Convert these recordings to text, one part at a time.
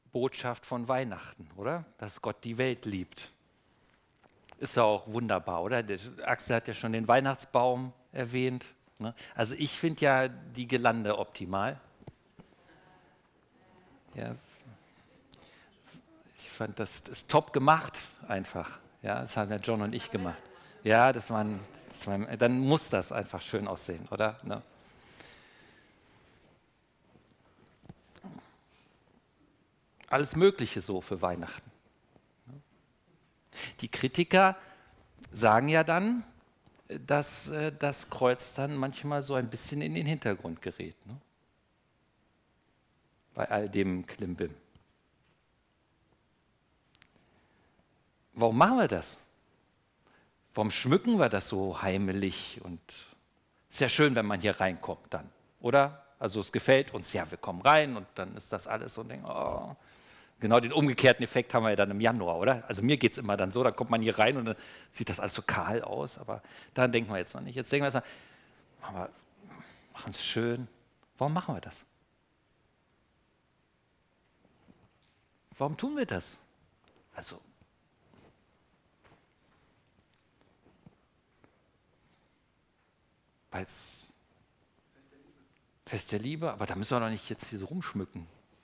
Botschaft von Weihnachten, oder? Dass Gott die Welt liebt. Ist ja auch wunderbar, oder? Axel hat ja schon den Weihnachtsbaum erwähnt. Ne? Also ich finde ja die Girlande optimal. Ja, ich fand, das ist top gemacht, einfach. Ja, das haben ja John und ich gemacht. Ja, dann muss das einfach schön aussehen, oder? Ne? Alles Mögliche so für Weihnachten. Die Kritiker sagen ja dann, dass das Kreuz dann manchmal so ein bisschen in den Hintergrund gerät. Ne? Bei all dem Klimbim. Warum machen wir das? Warum schmücken wir das so heimelig? Und ist ja schön, wenn man hier reinkommt dann, oder? Also es gefällt uns, ja, wir kommen rein und dann ist das alles so ein Ding, oh. Genau den umgekehrten Effekt haben wir ja dann im Januar, oder? Also mir geht es immer dann so, dann kommt man hier rein und dann sieht das alles so kahl aus, aber daran denken wir jetzt noch nicht. Jetzt denken wir jetzt mal, machen es schön. Warum machen wir das? Warum tun wir das? Also, weil es Fest der Liebe, aber da müssen wir doch nicht jetzt hier so rumschmücken.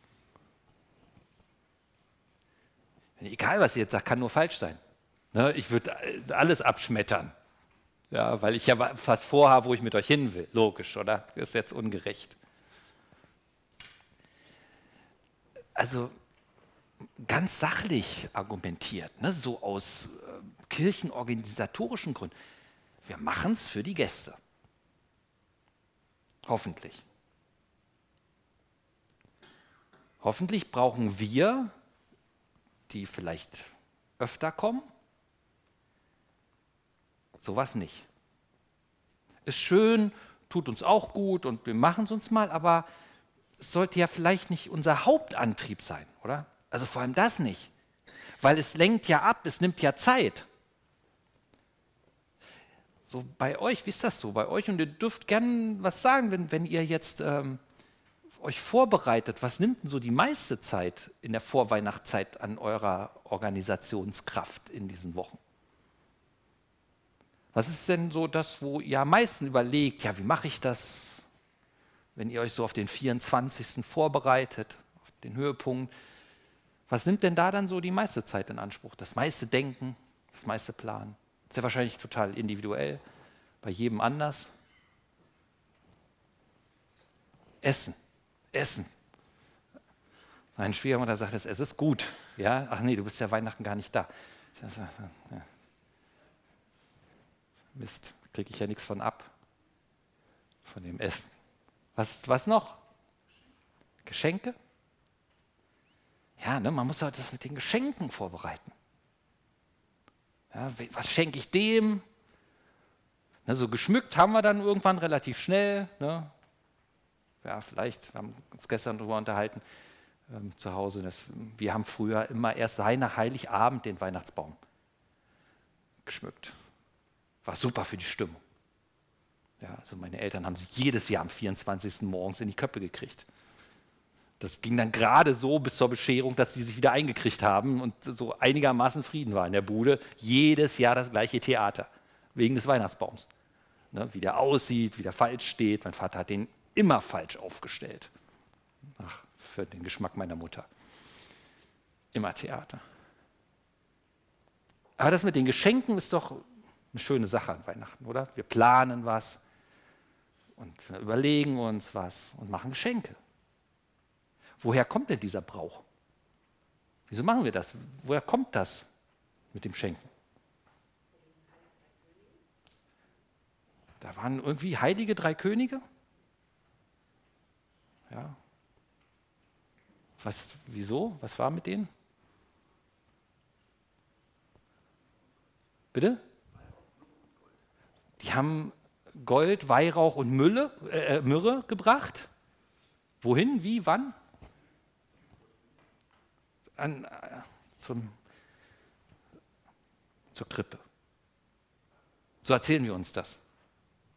Egal, was ihr jetzt sagt, kann nur falsch sein. Ne, ich würde alles abschmettern, ja, weil ich ja was vorhabe, wo ich mit euch hin will. Logisch, oder? Das ist jetzt ungerecht. Also ganz sachlich argumentiert, ne, so aus kirchenorganisatorischen Gründen. Wir machen es für die Gäste. Hoffentlich. Hoffentlich brauchen wir, die vielleicht öfter kommen, sowas nicht. Ist schön, tut uns auch gut und wir machen es uns mal, aber es sollte ja vielleicht nicht unser Hauptantrieb sein, oder? Also vor allem das nicht, weil es lenkt ja ab, es nimmt ja Zeit. So bei euch, wie ist das so bei euch? Und ihr dürft gerne was sagen, wenn ihr jetzt euch vorbereitet. Was nimmt denn so die meiste Zeit in der Vorweihnachtszeit an eurer Organisationskraft in diesen Wochen? Was ist denn so das, wo ihr am meisten überlegt, ja, wie mache ich das, wenn ihr euch so auf den 24. vorbereitet, auf den Höhepunkt? Was nimmt denn da dann so die meiste Zeit in Anspruch? Das meiste Denken, das meiste Planen? Ist ja wahrscheinlich total individuell, bei jedem anders. Essen. Meine Schwiegermutter sagt, es ist gut. Ja? Ach nee, du bist ja Weihnachten gar nicht da. Ja. Mist, kriege ich ja nichts von ab, von dem Essen. Was noch? Geschenke? Ja, ne, man muss ja das mit den Geschenken vorbereiten. Ja, was schenke ich dem? Ne, so geschmückt haben wir dann irgendwann relativ schnell. Ne? Ja, vielleicht, wir haben uns gestern darüber unterhalten, zu Hause. Wir haben früher immer erst nach Heiligabend den Weihnachtsbaum geschmückt. War super für die Stimmung. Ja, also meine Eltern haben sich jedes Jahr am 24. morgens in die Köpfe gekriegt. Das ging dann gerade so bis zur Bescherung, dass sie sich wieder eingekriegt haben und so einigermaßen Frieden war in der Bude. Jedes Jahr das gleiche Theater, wegen des Weihnachtsbaums. Ne, wie der aussieht, wie der falsch steht. Mein Vater hat den immer falsch aufgestellt. Ach, für den Geschmack meiner Mutter. Immer Theater. Aber das mit den Geschenken ist doch eine schöne Sache an Weihnachten, oder? Wir planen was und wir überlegen uns was und machen Geschenke. Woher kommt denn dieser Brauch? Wieso machen wir das? Woher kommt das mit dem Schenken? Da waren irgendwie heilige 3 Könige? Ja. Wieso? Was war mit denen? Bitte? Die haben Gold, Weihrauch und Myrrhe gebracht. Wohin? Wie? Wann? Zur Krippe. So erzählen wir uns das.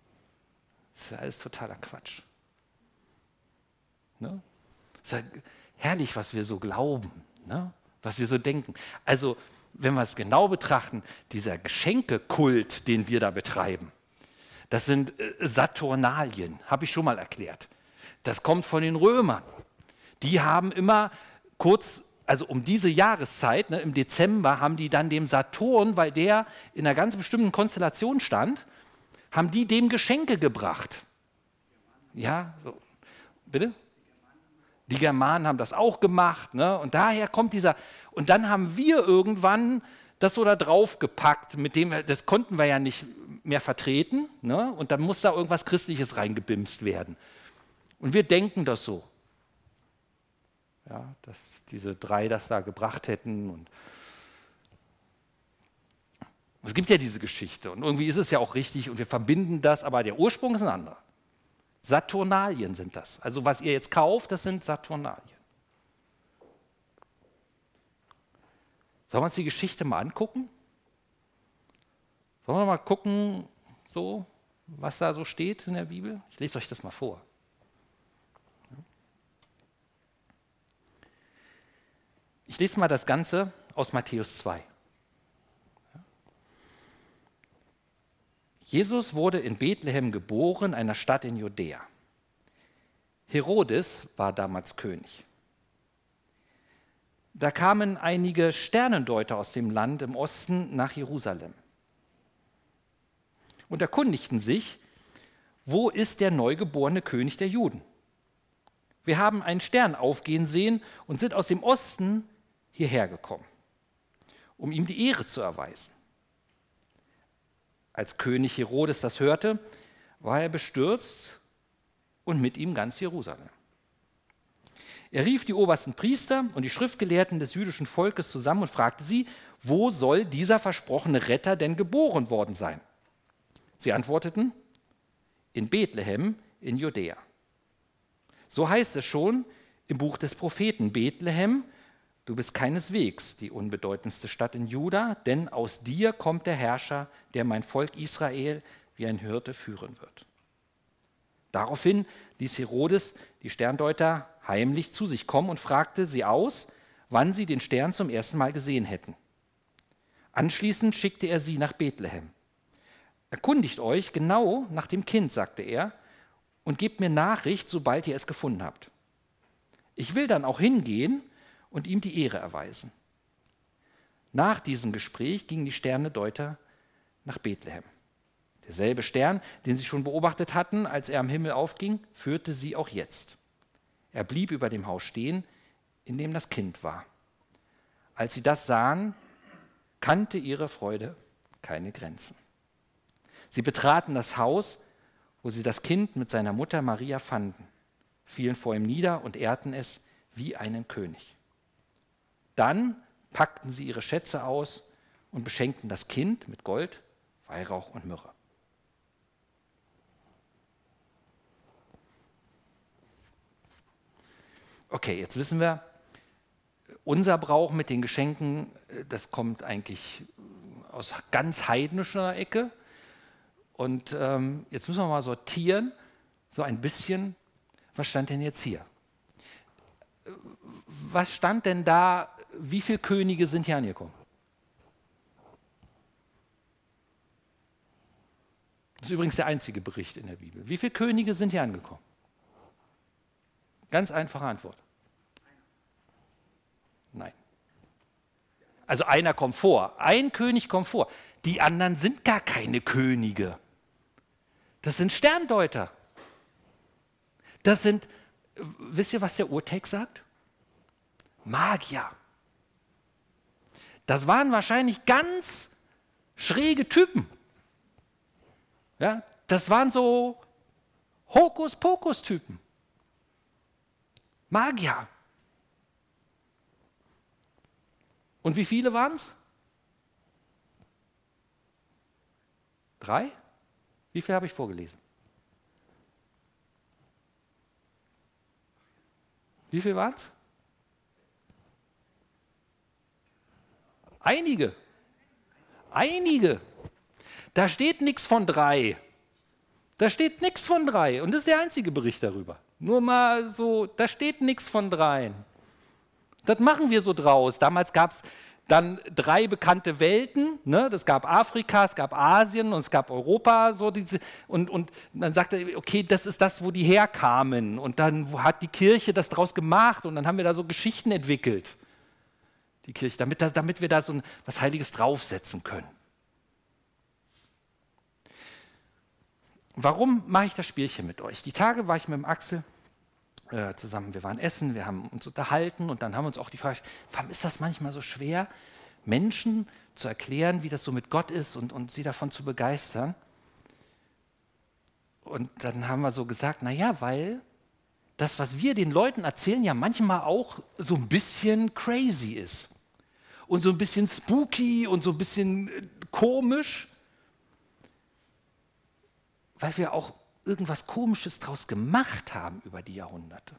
Das ist ja alles totaler Quatsch. Ne? herrlich, was wir so glauben, ne? Was wir so denken. Also, wenn wir es genau betrachten, dieser Geschenkekult, den wir da betreiben, das sind Saturnalien, habe ich schon mal erklärt. Das kommt von den Römern. Die haben immer kurz, also um diese Jahreszeit, ne, im Dezember, haben die dann dem Saturn, weil der in einer ganz bestimmten Konstellation stand, haben die dem Geschenke gebracht. Ja, so. Bitte? Die Germanen haben das auch gemacht, ne? Und daher kommt dieser, und dann haben wir irgendwann das so da drauf gepackt, mit dem, das konnten wir ja nicht mehr vertreten, ne? Und dann muss da irgendwas Christliches reingebimst werden. Und wir denken das so. Ja, dass diese drei das da gebracht hätten. Und es gibt ja diese Geschichte und irgendwie ist es ja auch richtig und wir verbinden das, aber der Ursprung ist ein anderer. Saturnalien sind das. Also was ihr jetzt kauft, das sind Saturnalien. Sollen wir uns die Geschichte mal angucken? Sollen wir mal gucken, so, was da so steht in der Bibel? Ich lese euch das mal vor. Ich lese mal das Ganze aus Matthäus 2. Jesus wurde in Bethlehem geboren, einer Stadt in Judäa. Herodes war damals König. Da kamen einige Sternendeuter aus dem Land im Osten nach Jerusalem und erkundigten sich, wo ist der neugeborene König der Juden? Wir haben einen Stern aufgehen sehen und sind aus dem Osten hierher gekommen, um ihm die Ehre zu erweisen. Als König Herodes das hörte, war er bestürzt und mit ihm ganz Jerusalem. Er rief die obersten Priester und die Schriftgelehrten des jüdischen Volkes zusammen und fragte sie, wo soll dieser versprochene Retter denn geboren worden sein? Sie antworteten, in Bethlehem in Judäa. So heißt es schon im Buch des Propheten, Bethlehem, du bist keineswegs die unbedeutendste Stadt in Juda, denn aus dir kommt der Herrscher, der mein Volk Israel wie ein Hirte führen wird. Daraufhin ließ Herodes die Sterndeuter heimlich zu sich kommen und fragte sie aus, wann sie den Stern zum ersten Mal gesehen hätten. Anschließend schickte er sie nach Bethlehem. Erkundigt euch genau nach dem Kind, sagte er, und gebt mir Nachricht, sobald ihr es gefunden habt. Ich will dann auch hingehen und ihm die Ehre erweisen. Nach diesem Gespräch gingen die Sternedeuter nach Bethlehem. Derselbe Stern, den sie schon beobachtet hatten, als er am Himmel aufging, führte sie auch jetzt. Er blieb über dem Haus stehen, in dem das Kind war. Als sie das sahen, kannte ihre Freude keine Grenzen. Sie betraten das Haus, wo sie das Kind mit seiner Mutter Maria fanden, fielen vor ihm nieder und ehrten es wie einen König. Dann packten sie ihre Schätze aus und beschenkten das Kind mit Gold, Weihrauch und Myrrhe. Okay, jetzt wissen wir, unser Brauch mit den Geschenken, das kommt eigentlich aus ganz heidnischer Ecke. Und jetzt müssen wir mal sortieren, so ein bisschen, was stand denn jetzt hier? Was stand denn da, wie viele Könige sind hier angekommen? Das ist übrigens der einzige Bericht in der Bibel. Wie viele Könige sind hier angekommen? Ganz einfache Antwort. Nein. Also einer kommt vor. Ein König kommt vor. Die anderen sind gar keine Könige. Das sind Sterndeuter. Das sind, wisst ihr, was der Urtext sagt? Magier. Das waren wahrscheinlich ganz schräge Typen. Ja, das waren so Hokuspokus-Typen. Magier. Und wie viele waren es? 3? Wie viel habe ich vorgelesen? Wie viel waren es? Einige. Einige. Da steht nichts von 3. Da steht nichts von 3. Und das ist der einzige Bericht darüber. Nur mal so, da steht nichts von 3. Das machen wir so draus. Damals gab es dann 3 bekannte Welten. Ne? Es gab Afrika, es gab Asien und es gab Europa. So und dann sagte er, okay, das ist das, wo die herkamen. Und dann hat die Kirche das draus gemacht und dann haben wir da so Geschichten entwickelt. Die Kirche, damit wir da so was Heiliges draufsetzen können. Warum mache ich das Spielchen mit euch? Die Tage war ich mit dem Axel zusammen, wir waren essen, wir haben uns unterhalten und dann haben wir uns auch die Frage, warum ist das manchmal so schwer, Menschen zu erklären, wie das so mit Gott ist und sie davon zu begeistern? Und dann haben wir so gesagt, naja, weil das, was wir den Leuten erzählen, ja manchmal auch so ein bisschen crazy ist und so ein bisschen spooky und so ein bisschen komisch, weil wir auch irgendwas Komisches draus gemacht haben über die Jahrhunderte.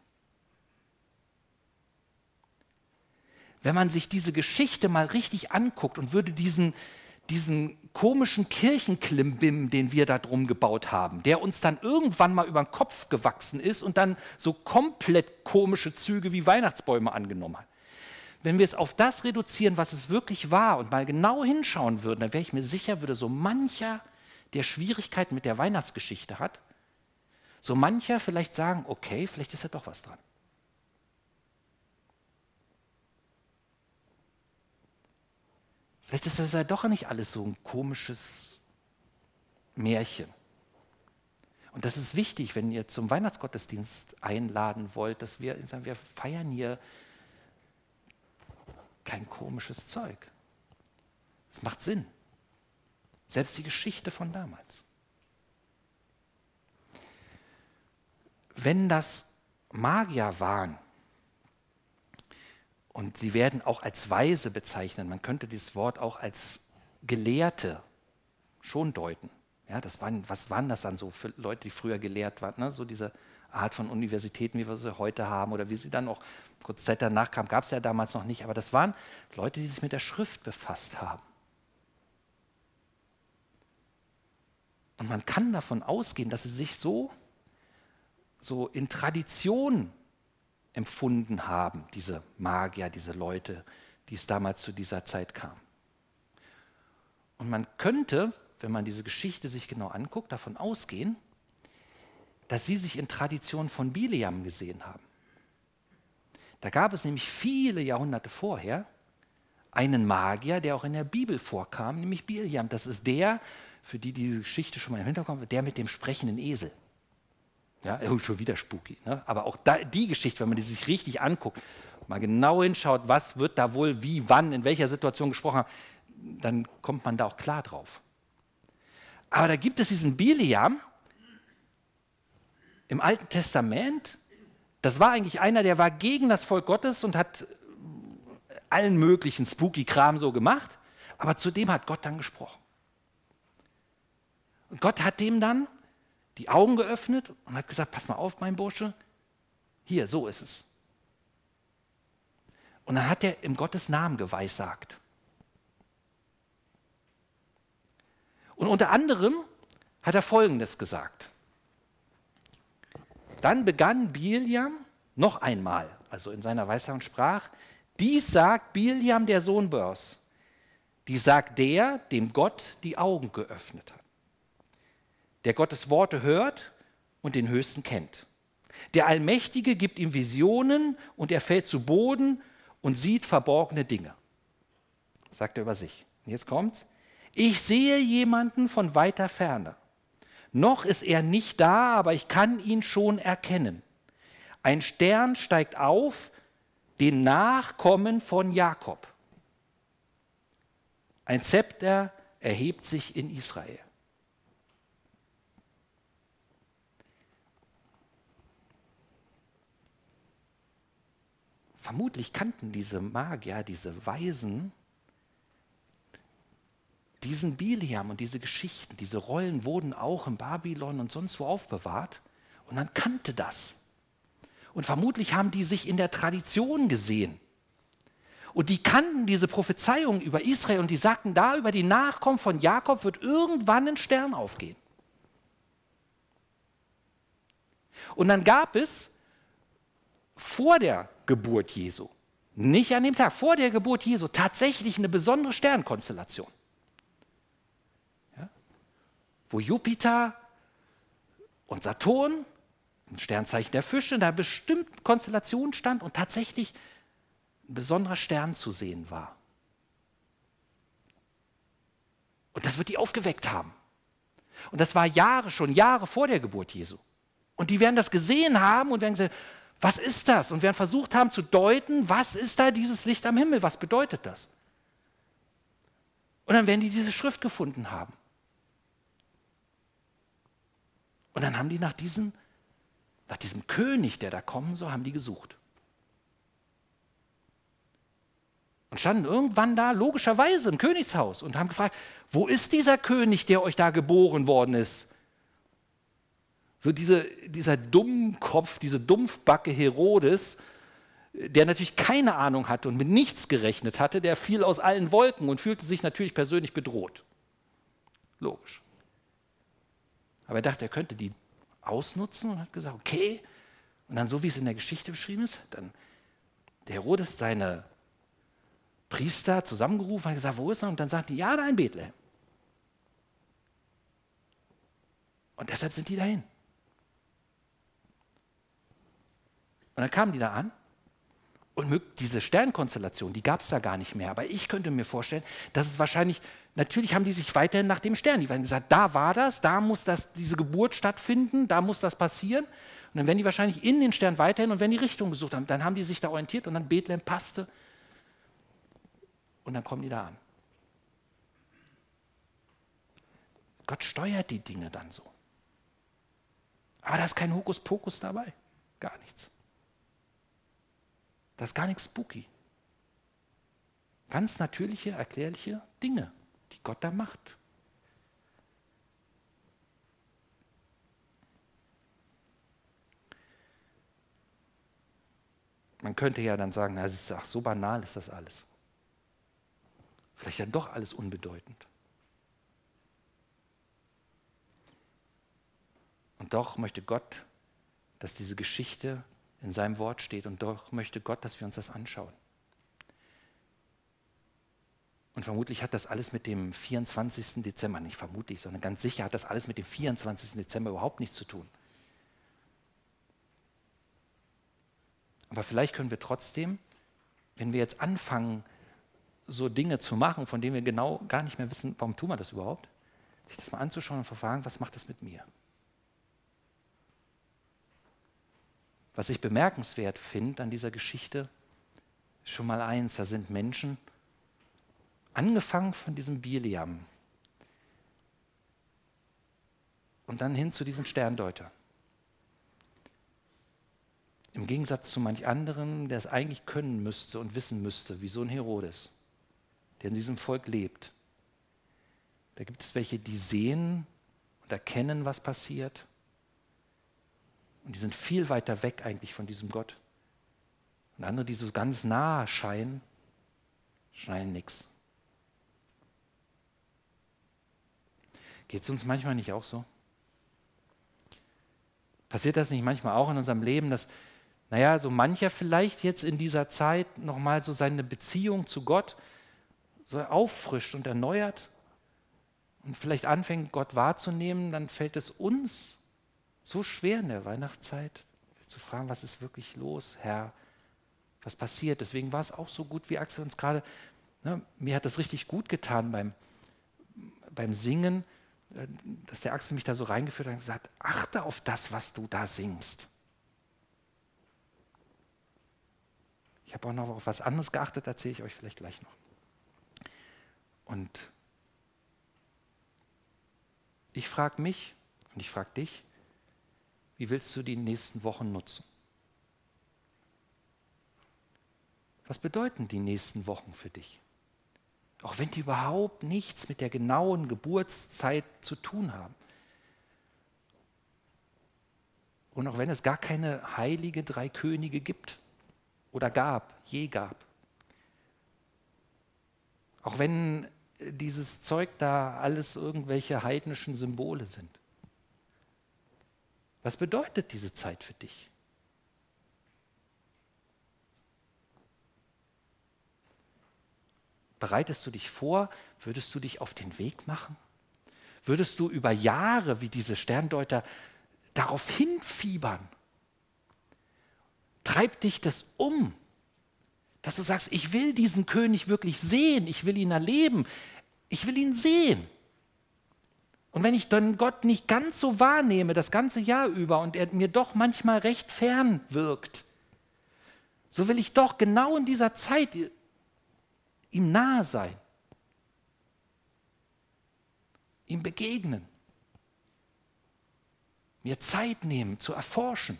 Wenn man sich diese Geschichte mal richtig anguckt und würde diesen komischen Kirchenklimbim, den wir da drum gebaut haben, der uns dann irgendwann mal über den Kopf gewachsen ist und dann so komplett komische Züge wie Weihnachtsbäume angenommen hat. Wenn wir es auf das reduzieren, was es wirklich war und mal genau hinschauen würden, dann wäre ich mir sicher, würde so mancher, der Schwierigkeiten mit der Weihnachtsgeschichte hat, so mancher vielleicht sagen, okay, vielleicht ist ja doch was dran. Vielleicht ist das ja doch nicht alles so ein komisches Märchen. Und das ist wichtig, wenn ihr zum Weihnachtsgottesdienst einladen wollt, dass wir sagen, wir feiern hier kein komisches Zeug. Es macht Sinn. Selbst die Geschichte von damals. Wenn das Magier waren, und sie werden auch als Weise bezeichnet, man könnte dieses Wort auch als Gelehrte schon deuten. Ja, was waren das dann so für Leute, die früher gelehrt waren? Ne? So diese Art von Universitäten, wie wir sie heute haben oder wie sie dann auch kurz Zeit danach kamen, gab es ja damals noch nicht, aber das waren Leute, die sich mit der Schrift befasst haben. Und man kann davon ausgehen, dass sie sich so in Tradition empfunden haben, diese Magier, diese Leute, die es damals zu dieser Zeit kam. Und man könnte, wenn man diese Geschichte sich genau anguckt, davon ausgehen, dass sie sich in Tradition von Bileam gesehen haben. Da gab es nämlich viele Jahrhunderte vorher einen Magier, der auch in der Bibel vorkam, nämlich Bileam. Das ist der, für die diese Geschichte schon mal im Hintergrund hat, der mit dem sprechenden Esel. Ja, schon wieder spooky. Ne? Aber auch die Geschichte, wenn man die sich richtig anguckt, mal genau hinschaut, was wird da wohl, wie, wann, in welcher Situation gesprochen haben, dann kommt man da auch klar drauf. Aber da gibt es diesen Bileam im Alten Testament. Das war eigentlich einer, der war gegen das Volk Gottes und hat allen möglichen spooky-Kram so gemacht. Aber zu dem hat Gott dann gesprochen. Und Gott hat dem dann die Augen geöffnet und hat gesagt, pass mal auf, mein Bursche, hier, so ist es. Und dann hat er im Gottes Namen geweissagt. Und unter anderem hat er Folgendes gesagt. Dann begann Bileam noch einmal, also in seiner Weissagung sprach, dies sagt Bileam, der Sohn Beurs, dies sagt der, dem Gott die Augen geöffnet hat, der Gottes Worte hört und den Höchsten kennt. Der Allmächtige gibt ihm Visionen und er fällt zu Boden und sieht verborgene Dinge. Sagt er über sich. Und jetzt kommt's. Ich sehe jemanden von weiter Ferne. Noch ist er nicht da, aber ich kann ihn schon erkennen. Ein Stern steigt auf, den Nachkommen von Jakob. Ein Zepter erhebt sich in Israel. Vermutlich kannten diese Magier, diese Weisen, diesen Bileam und diese Geschichten, diese Rollen wurden auch in Babylon und sonst wo aufbewahrt und man kannte das. Und vermutlich haben die sich in der Tradition gesehen. Und die kannten diese Prophezeiung über Israel und die sagten, da über die Nachkommen von Jakob wird irgendwann ein Stern aufgehen. Und dann gab es vor der Geburt Jesu Nicht an dem Tag, vor der Geburt Jesu, tatsächlich eine besondere Sternkonstellation. Ja? Wo Jupiter und Saturn, ein Sternzeichen der Fische, in einer bestimmten Konstellation stand und tatsächlich ein besonderer Stern zu sehen war. Und das wird die aufgeweckt haben. Und das war schon Jahre vor der Geburt Jesu. Und die werden das gesehen haben und werden gesagt, was ist das? Und werden versucht haben zu deuten, was ist da dieses Licht am Himmel? Was bedeutet das? Und dann werden die diese Schrift gefunden haben. Und dann haben die nach diesem König, der da kommen soll, haben die gesucht. Und standen irgendwann da, logischerweise, im Königshaus und haben gefragt, wo ist dieser König, der euch da geboren worden ist? So dieser Dummkopf, diese Dumpfbacke Herodes, der natürlich keine Ahnung hatte und mit nichts gerechnet hatte, der fiel aus allen Wolken und fühlte sich natürlich persönlich bedroht. Logisch. Aber er dachte, er könnte die ausnutzen und hat gesagt, okay. Und dann, so wie es in der Geschichte beschrieben ist, dann der Herodes seine Priester zusammengerufen, hat gesagt, wo ist er? Und dann sagten die, ja, da in Bethlehem. Und deshalb sind die dahin. Und dann kamen die da an und diese Sternkonstellation, die gab es da gar nicht mehr. Aber ich könnte mir vorstellen, dass es wahrscheinlich, natürlich haben die sich weiterhin nach dem Stern, die haben gesagt, da war das, da muss diese Geburt stattfinden, da muss das passieren. Und dann werden die wahrscheinlich in den Stern weiterhin und wenn die Richtung gesucht haben, dann haben die sich da orientiert und dann Bethlehem passte. Und dann kommen die da an. Gott steuert die Dinge dann so. Aber da ist kein Hokuspokus dabei. Gar nichts. Das ist gar nichts spooky. Ganz natürliche, erklärliche Dinge, die Gott da macht. Man könnte ja dann sagen, so banal ist das alles. Vielleicht dann doch alles unbedeutend. Und doch möchte Gott, dass diese Geschichte in seinem Wort steht und doch möchte Gott, dass wir uns das anschauen. Und vermutlich hat das alles mit dem 24. Dezember, nicht vermutlich, sondern ganz sicher hat das alles mit dem 24. Dezember überhaupt nichts zu tun. Aber vielleicht können wir trotzdem, wenn wir jetzt anfangen, so Dinge zu machen, von denen wir genau gar nicht mehr wissen, warum tun wir das überhaupt, sich das mal anzuschauen und zu fragen, was macht das mit mir? Was ich bemerkenswert finde an dieser Geschichte, ist schon mal eins, da sind Menschen, angefangen von diesem Biliam und dann hin zu diesen Sterndeuter. Im Gegensatz zu manch anderen, der es eigentlich können müsste und wissen müsste, wie so ein Herodes, der in diesem Volk lebt. Da gibt es welche, die sehen und erkennen, was passiert. Und die sind viel weiter weg eigentlich von diesem Gott. Und andere, die so ganz nah scheinen nichts. Geht es uns manchmal nicht auch so? Passiert das nicht manchmal auch in unserem Leben, dass, so mancher vielleicht jetzt in dieser Zeit nochmal so seine Beziehung zu Gott so auffrischt und erneuert und vielleicht anfängt, Gott wahrzunehmen, dann fällt es uns so schwer in der Weihnachtszeit, zu fragen, was ist wirklich los, Herr, was passiert? Deswegen war es auch so gut, wie Axel uns gerade, mir hat das richtig gut getan beim Singen, dass der Axel mich da so reingeführt hat und gesagt, achte auf das, was du da singst. Ich habe auch noch auf was anderes geachtet, erzähle ich euch vielleicht gleich noch. Und ich frage mich und ich frage dich, wie willst du die nächsten Wochen nutzen? Was bedeuten die nächsten Wochen für dich? Auch wenn die überhaupt nichts mit der genauen Geburtszeit zu tun haben. Und auch wenn es gar keine heilige drei Könige gibt oder je gab. Auch wenn dieses Zeug da alles irgendwelche heidnischen Symbole sind. Was bedeutet diese Zeit für dich? Bereitest du dich vor? Würdest du dich auf den Weg machen? Würdest du über Jahre wie diese Sterndeuter darauf hinfiebern? Treibt dich das um, dass du sagst, ich will diesen König wirklich sehen, ich will ihn erleben, ich will ihn sehen. Und wenn ich dann Gott nicht ganz so wahrnehme, das ganze Jahr über, und er mir doch manchmal recht fern wirkt, so will ich doch genau in dieser Zeit ihm nahe sein, ihm begegnen, mir Zeit nehmen, zu erforschen,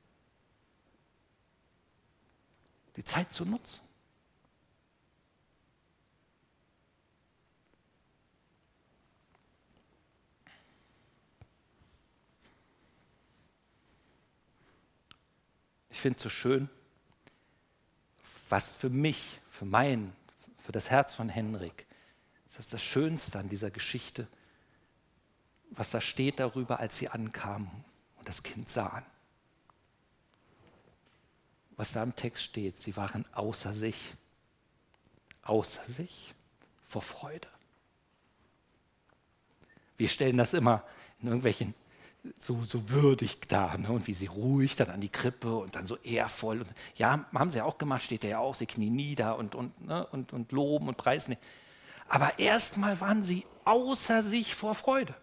die Zeit zu nutzen. Ich finde es so schön, was für mich, für das Herz von Henrik, das ist das Schönste an dieser Geschichte, was da steht darüber, als sie ankamen und das Kind sahen. Was da im Text steht, sie waren außer sich vor Freude. Wir stellen das immer in irgendwelchen so würdig dar, ne? Und wie sie ruhig dann an die Krippe und dann so ehrvoll. Und, ja, haben sie ja auch gemacht, steht ja auch, sie knien nieder und loben und preisen. Aber erstmal waren sie außer sich vor Freude.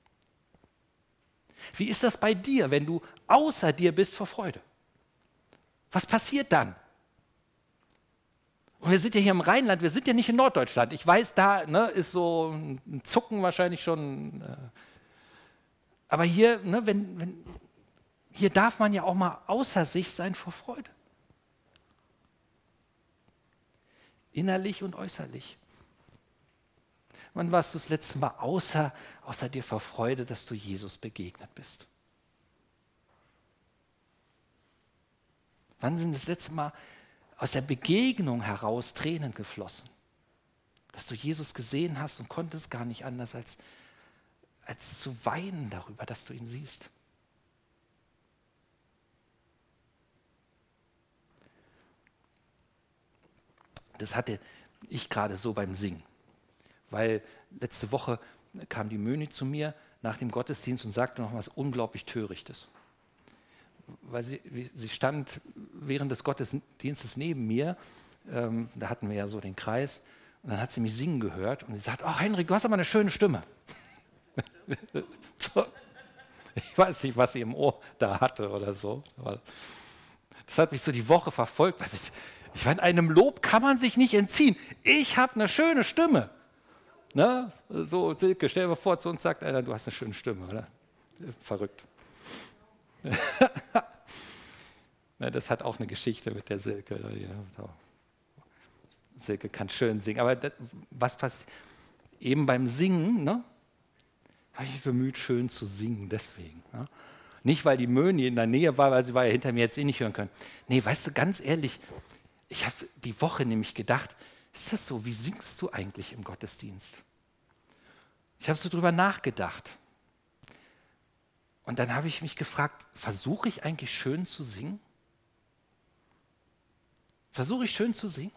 Wie ist das bei dir, wenn du außer dir bist vor Freude? Was passiert dann? Und wir sind ja hier im Rheinland, wir sind ja nicht in Norddeutschland. Ich weiß, da ist so ein Zucken wahrscheinlich schon. Aber hier, hier darf man ja auch mal außer sich sein vor Freude. Innerlich und äußerlich. Wann warst du das letzte Mal außer dir vor Freude, dass du Jesus begegnet bist? Wann sind das letzte Mal aus der Begegnung heraus Tränen geflossen? Dass du Jesus gesehen hast und konntest gar nicht anders als zu weinen darüber, dass du ihn siehst. Das hatte ich gerade so beim Singen. Weil letzte Woche kam die Möni zu mir nach dem Gottesdienst und sagte noch was unglaublich Törichtes. Weil sie stand während des Gottesdienstes neben mir, da hatten wir ja so den Kreis, und dann hat sie mich singen gehört und sie sagt, ach Henrik, du hast aber eine schöne Stimme. Ich weiß nicht, was sie im Ohr da hatte oder so. Aber das hat mich so die Woche verfolgt. Ich meine, einem Lob kann man sich nicht entziehen. Ich habe eine schöne Stimme. Ne? So, Silke, stell dir vor, zu uns sagt einer, du hast eine schöne Stimme, oder? Verrückt. Na, das hat auch eine Geschichte mit der Silke. Silke kann schön singen. Aber was passiert? Eben beim Singen, ne? Habe ich mich bemüht, schön zu singen, deswegen. Ne? Nicht, weil die Möni in der Nähe war, weil sie war ja hinter mir jetzt eh nicht hören können. Nee, weißt du, ganz ehrlich, ich habe die Woche nämlich gedacht, ist das so, wie singst du eigentlich im Gottesdienst? Ich habe so drüber nachgedacht. Und dann habe ich mich gefragt, versuche ich eigentlich schön zu singen? Versuche ich schön zu singen?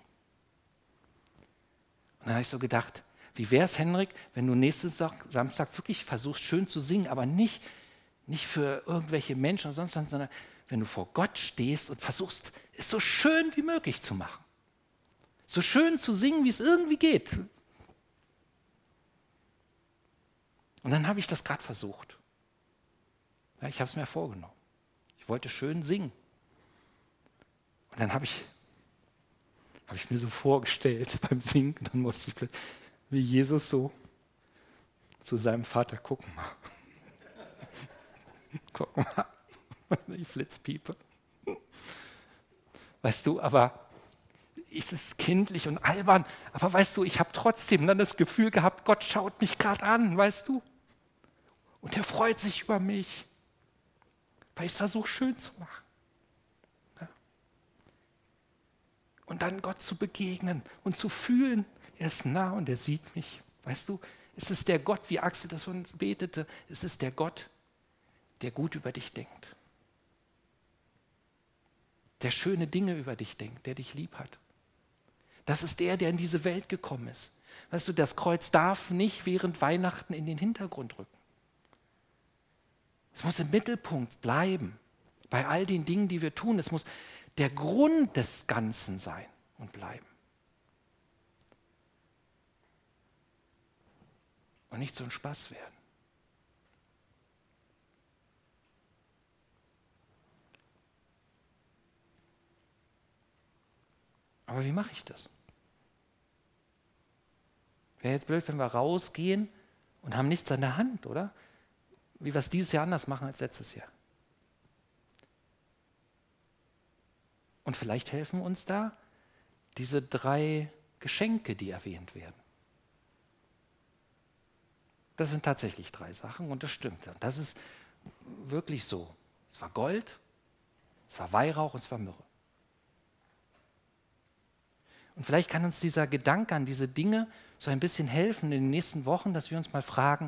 Und dann habe ich so gedacht, wie wäre es, Henrik, wenn du nächsten Samstag wirklich versuchst, schön zu singen, aber nicht für irgendwelche Menschen oder sonst was, sondern wenn du vor Gott stehst und versuchst, es so schön wie möglich zu machen. So schön zu singen, wie es irgendwie geht. Und dann habe ich das gerade versucht. Ja, ich habe es mir vorgenommen. Ich wollte schön singen. Und dann habe ich mir so vorgestellt beim Singen, dann musste ich wie Jesus so zu seinem Vater, guck mal. Guck mal, die Flitzpiepe. Weißt du, aber es ist kindlich und albern, aber weißt du, ich habe trotzdem dann das Gefühl gehabt, Gott schaut mich gerade an, weißt du? Und er freut sich über mich, weil ich es versuche schön zu machen. Ja. Und dann Gott zu begegnen und zu fühlen, er ist nah und er sieht mich. Weißt du, es ist der Gott, wie Axel das von uns betete, es ist der Gott, der gut über dich denkt. Der schöne Dinge über dich denkt, der dich lieb hat. Das ist der in diese Welt gekommen ist. Weißt du, das Kreuz darf nicht während Weihnachten in den Hintergrund rücken. Es muss im Mittelpunkt bleiben. Bei all den Dingen, die wir tun, es muss der Grund des Ganzen sein und bleiben. Und nicht so ein Spaß werden. Aber wie mache ich das? Wäre jetzt blöd, wenn wir rausgehen und haben nichts an der Hand, oder? Wie wir es dieses Jahr anders machen als letztes Jahr. Und vielleicht helfen uns da diese 3 Geschenke, die erwähnt werden. Das sind tatsächlich 3 Sachen und das stimmt. Und das ist wirklich so. Es war Gold, es war Weihrauch und es war Myrrhe. Und vielleicht kann uns dieser Gedanke an diese Dinge so ein bisschen helfen in den nächsten Wochen, dass wir uns mal fragen,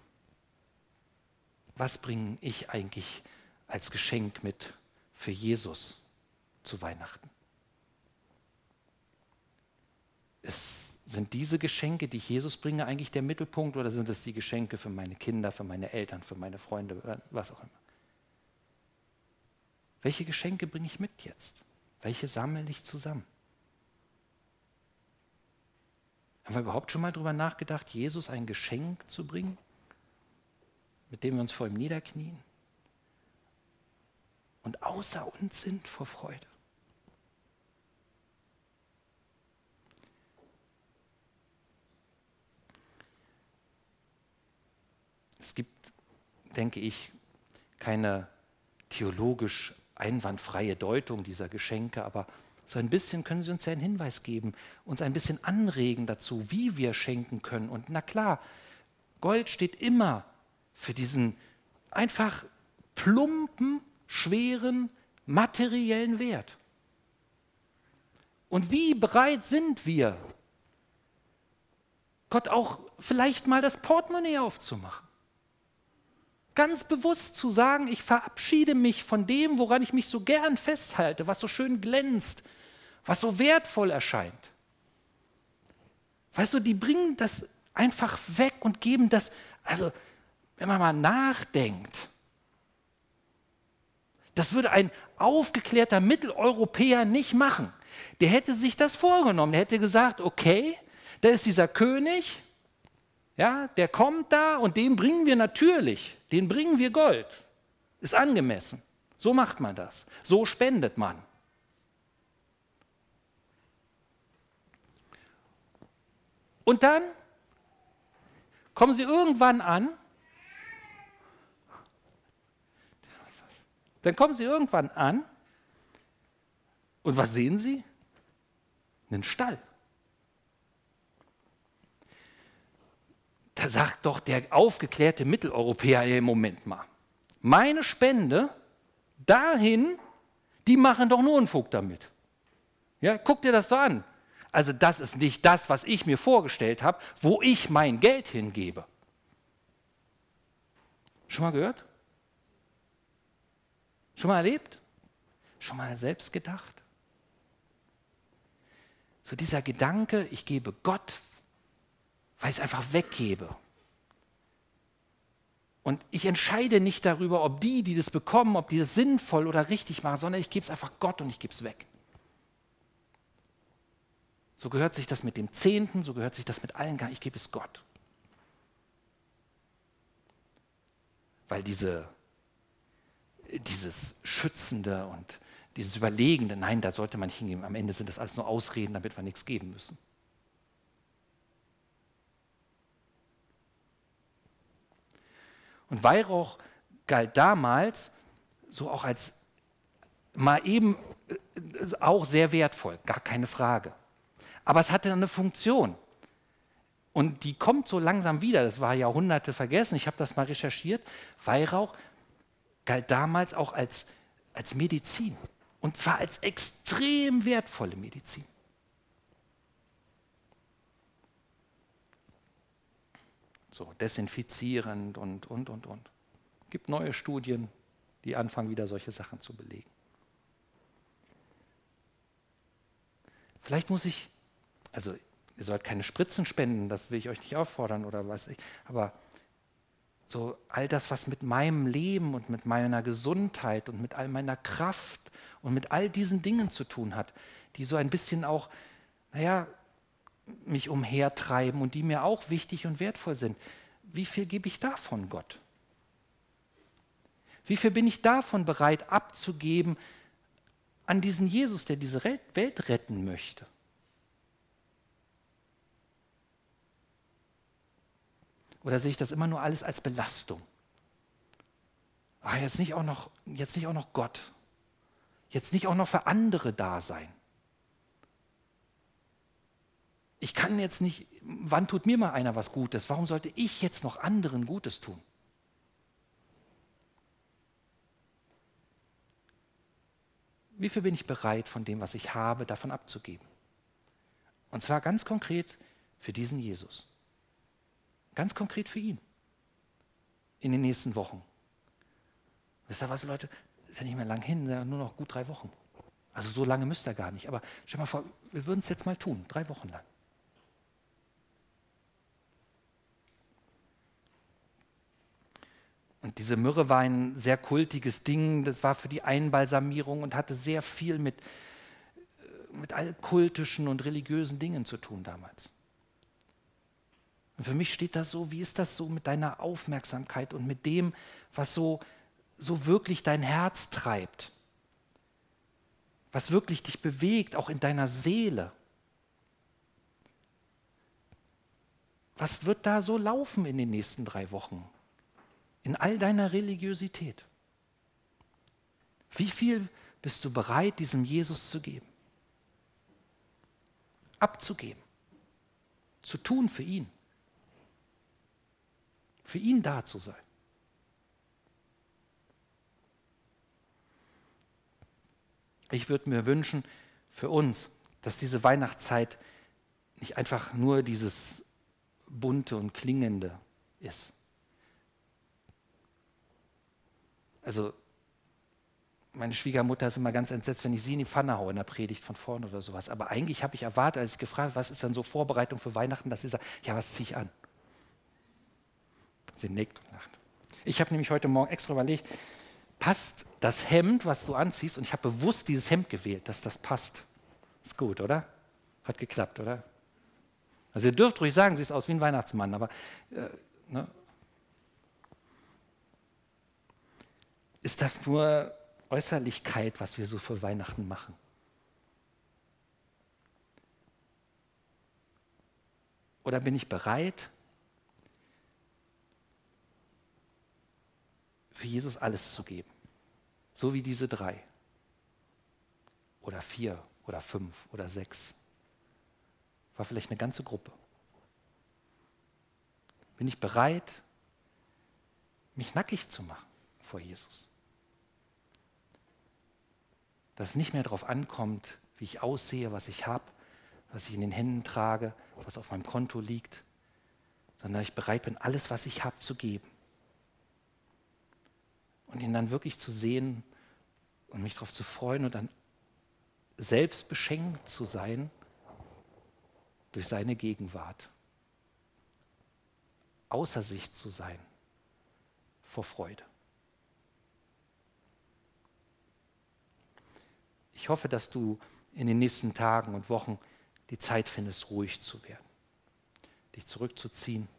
was bringe ich eigentlich als Geschenk mit für Jesus zu Weihnachten? Sind diese Geschenke, die ich Jesus bringe, eigentlich der Mittelpunkt oder sind es die Geschenke für meine Kinder, für meine Eltern, für meine Freunde oder was auch immer? Welche Geschenke bringe ich mit jetzt? Welche sammle ich zusammen? Haben wir überhaupt schon mal darüber nachgedacht, Jesus ein Geschenk zu bringen, mit dem wir uns vor ihm niederknien und außer uns sind vor Freude? Es gibt, denke ich, keine theologisch einwandfreie Deutung dieser Geschenke, aber so ein bisschen können sie uns ja einen Hinweis geben, uns ein bisschen anregen dazu, wie wir schenken können. Und na klar, Gold steht immer für diesen einfach plumpen, schweren, materiellen Wert. Und wie bereit sind wir, Gott auch vielleicht mal das Portemonnaie aufzumachen? Ganz bewusst zu sagen, ich verabschiede mich von dem, woran ich mich so gern festhalte, was so schön glänzt, was so wertvoll erscheint. Weißt du, die bringen das einfach weg und geben das, also wenn man mal nachdenkt, das würde ein aufgeklärter Mitteleuropäer nicht machen. Der hätte sich das vorgenommen, der hätte gesagt, okay, da ist dieser König, ja, der kommt da und dem bringen wir natürlich, den bringen wir Gold. Ist angemessen. So macht man das. So spendet man. Und dann kommen sie irgendwann an. Und was sehen sie? Einen Stall. Da sagt doch der aufgeklärte Mitteleuropäer, im Moment mal, meine Spende dahin, die machen doch nur einen Fug damit. Ja, guck dir das doch an. Also das ist nicht das, was ich mir vorgestellt habe, wo ich mein Geld hingebe. Schon mal gehört? Schon mal erlebt? Schon mal selbst gedacht? So dieser Gedanke, ich gebe Gott, weil ich es einfach weggebe. Und ich entscheide nicht darüber, ob die das bekommen, ob die das sinnvoll oder richtig machen, sondern ich gebe es einfach Gott und ich gebe es weg. So gehört sich das mit dem Zehnten, so gehört sich das mit allen, ich gebe es Gott. Weil dieses Schützende und dieses Überlegende, nein, da sollte man nicht hingehen. Am Ende sind das alles nur Ausreden, damit wir nichts geben müssen. Und Weihrauch galt damals so auch als mal eben auch sehr wertvoll, gar keine Frage. Aber es hatte eine Funktion. Und die kommt so langsam wieder, das war Jahrhunderte vergessen, ich habe das mal recherchiert. Weihrauch galt damals auch als Medizin. Und zwar als extrem wertvolle Medizin. So, desinfizierend und. Es gibt neue Studien, die anfangen, wieder solche Sachen zu belegen. Vielleicht muss ich Also ihr sollt keine Spritzen spenden, das will ich euch nicht auffordern oder was ich, aber so all das, was mit meinem Leben und mit meiner Gesundheit und mit all meiner Kraft und mit all diesen Dingen zu tun hat, die so ein bisschen auch, mich umhertreiben und die mir auch wichtig und wertvoll sind. Wie viel gebe ich davon Gott? Wie viel bin ich davon bereit abzugeben an diesen Jesus, der diese Welt retten möchte? Oder sehe ich das immer nur alles als Belastung? Jetzt nicht auch noch Gott. Jetzt nicht auch noch für andere da sein. Ich kann jetzt nicht, wann tut mir mal einer was Gutes? Warum sollte ich jetzt noch anderen Gutes tun? Wie viel bin ich bereit, von dem, was ich habe, davon abzugeben? Und zwar ganz konkret für diesen Jesus. Ganz konkret für ihn. In den nächsten Wochen. Wisst ihr was, Leute? Ist ja nicht mehr lang hin, nur noch gut 3 Wochen. Also so lange müsst ihr gar nicht. Aber stell mal vor, wir würden es jetzt mal tun, 3 Wochen lang. Und diese Myrrhe war ein sehr kultiges Ding, das war für die Einbalsamierung und hatte sehr viel mit all kultischen und religiösen Dingen zu tun damals. Und für mich steht das so, wie ist das so mit deiner Aufmerksamkeit und mit dem, was so wirklich dein Herz treibt, was wirklich dich bewegt, auch in deiner Seele. Was wird da so laufen in den nächsten 3 Wochen? In all deiner Religiosität. Wie viel bist du bereit, diesem Jesus zu geben? Abzugeben. Zu tun für ihn. Für ihn da zu sein. Ich würde mir wünschen für uns, dass diese Weihnachtszeit nicht einfach nur dieses Bunte und Klingende ist. Also meine Schwiegermutter ist immer ganz entsetzt, wenn ich sie in die Pfanne haue in der Predigt von vorne oder sowas. Aber eigentlich habe ich erwartet, als ich gefragt habe, was ist dann so Vorbereitung für Weihnachten, dass sie sagt, ja, was ziehe ich an? Sie nickt und lacht. Ich habe nämlich heute Morgen extra überlegt, passt das Hemd, was du anziehst, und ich habe bewusst dieses Hemd gewählt, dass das passt. Ist gut, oder? Hat geklappt, oder? Also ihr dürft ruhig sagen, siehst aus wie ein Weihnachtsmann, aber ist das nur Äußerlichkeit, was wir so für Weihnachten machen? Oder bin ich bereit, für Jesus alles zu geben? So wie diese 3. Oder 4 oder 5 oder 6. War vielleicht eine ganze Gruppe. Bin ich bereit, mich nackig zu machen vor Jesus? Dass es nicht mehr darauf ankommt, wie ich aussehe, was ich habe, was ich in den Händen trage, was auf meinem Konto liegt, sondern dass ich bereit bin, alles, was ich habe, zu geben. Und ihn dann wirklich zu sehen und mich darauf zu freuen und dann selbst beschenkt zu sein durch seine Gegenwart. Außer sich zu sein vor Freude. Ich hoffe, dass du in den nächsten Tagen und Wochen die Zeit findest, ruhig zu werden, dich zurückzuziehen,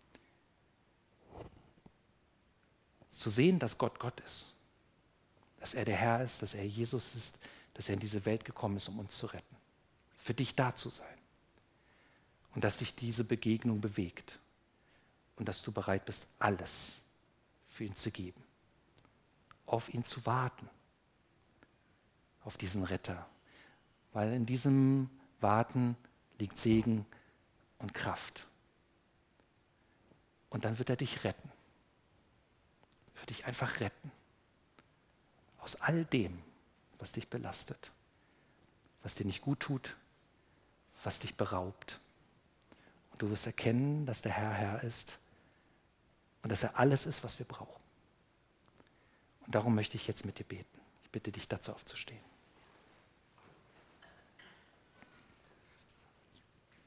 zu sehen, dass Gott Gott ist, dass er der Herr ist, dass er Jesus ist, dass er in diese Welt gekommen ist, um uns zu retten, für dich da zu sein und dass dich diese Begegnung bewegt und dass du bereit bist, alles für ihn zu geben, auf ihn zu warten, auf diesen Retter, weil in diesem Warten liegt Segen und Kraft. Und dann wird er dich retten. Er wird dich einfach retten. Aus all dem, was dich belastet, was dir nicht gut tut, was dich beraubt. Und du wirst erkennen, dass der Herr Herr ist und dass er alles ist, was wir brauchen. Und darum möchte ich jetzt mit dir beten. Ich bitte dich, dazu aufzustehen.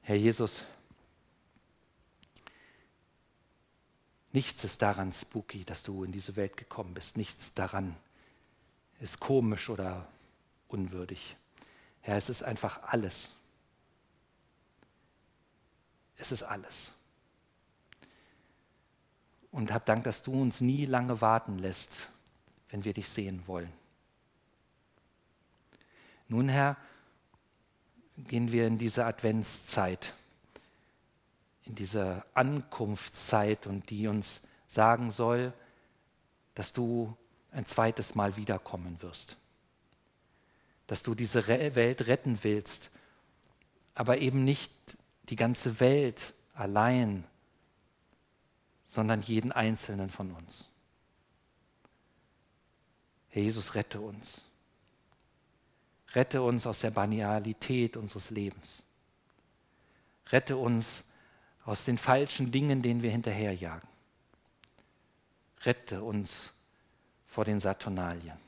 Herr Jesus, nichts ist daran spooky, dass du in diese Welt gekommen bist. Nichts daran ist komisch oder unwürdig. Herr, es ist einfach alles. Es ist alles. Und hab Dank, dass du uns nie lange warten lässt, wenn wir dich sehen wollen. Nun, Herr, gehen wir in diese Adventszeit, in diese Ankunftszeit, und die uns sagen soll, dass du ein zweites Mal wiederkommen wirst. Dass du diese Welt retten willst, aber eben nicht die ganze Welt allein, sondern jeden Einzelnen von uns. Herr Jesus, rette uns. Rette uns aus der Banalität unseres Lebens. Rette uns aus den falschen Dingen, denen wir hinterherjagen. Rette uns vor den Saturnalien.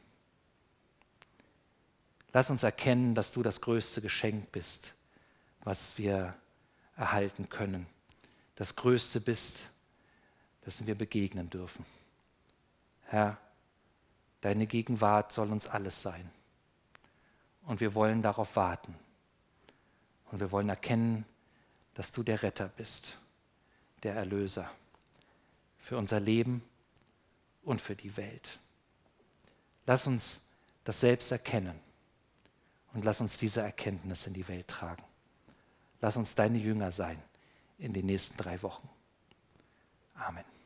Lass uns erkennen, dass du das größte Geschenk bist, was wir erhalten können. Das Größte bist, dessen wir begegnen dürfen. Herr, deine Gegenwart soll uns alles sein. Und wir wollen darauf warten. Und wir wollen erkennen, dass du der Retter bist, der Erlöser für unser Leben und für die Welt. Lass uns das selbst erkennen und lass uns diese Erkenntnis in die Welt tragen. Lass uns deine Jünger sein in den nächsten 3 Wochen. Amen.